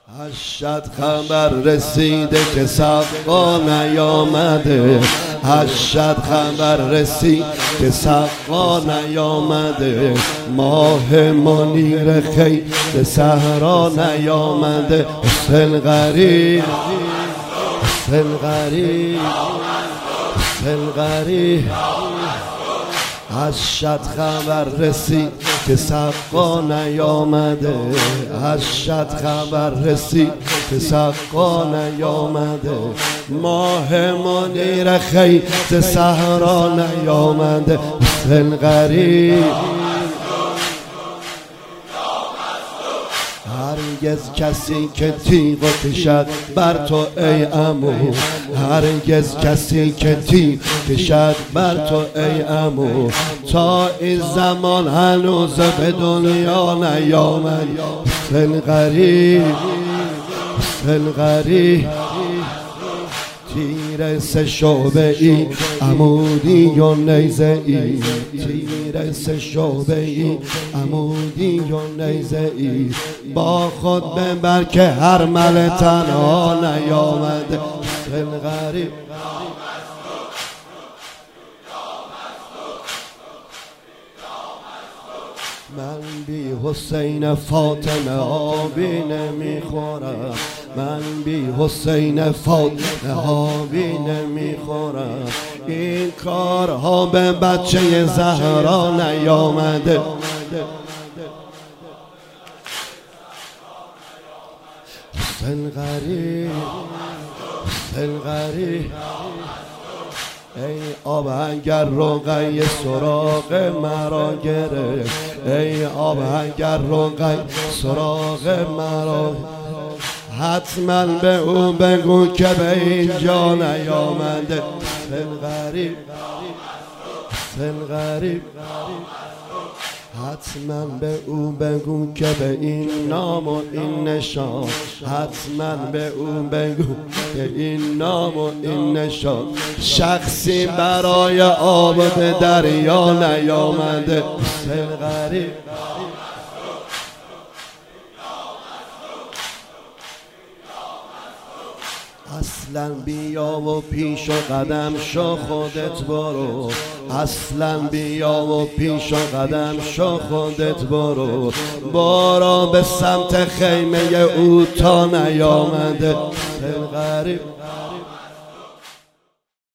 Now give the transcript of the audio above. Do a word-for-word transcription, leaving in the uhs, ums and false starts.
هشت خبر رسیده که سقا نیامده، هشت خبر رسید که سقا نیامده، ماه منیر خیل صحرا نیامده. حسین غریب حسین غریب حسین غریب هشت خبر رسید که سقا نیامده، هشت خبر رسید که سقا نیامده، ماه منیر خیل صحرا نیامده. حسین غریب هرگز کسی که تیغ کشد بر تو ای عمو، هرگز کسی که تیغ کشد بر تو ای عمو، تا این زمان هنوز به دنیا نیامد. حسین غریب حسین غریب تیر سه شعبه ای عمودی و نیزه ای، تیر سه شعبه ای عمودی و نیزه ای، با خود ببر که هر مل تنها نیامده. حسین غریب من بی حسین فاطمه آبی نمیخورم، من بی حسین فاطمه آبی نمیخورم، این کارها به بچه زهرا نیامده. حسین غریب حسین غریب ای آهنگر رقیه سراغ مرا گرفت، ای آهنگر رقیه سراغ مرا، حتما به او بگو که به اینجا نیامده. حسین غریب حسین غریب حتما به او بگو که به این نام و این نشان، حتما به او بگو که این نام و این نشان، شخصی برای آباد دریا نیامده. حسین غریب اصلا بیا و پیش و قدم شو خودت برو، اصلا بیا و پیش و قدم شو خودت برو، برو به سمت خیمه او تا نیامده. حسین غریب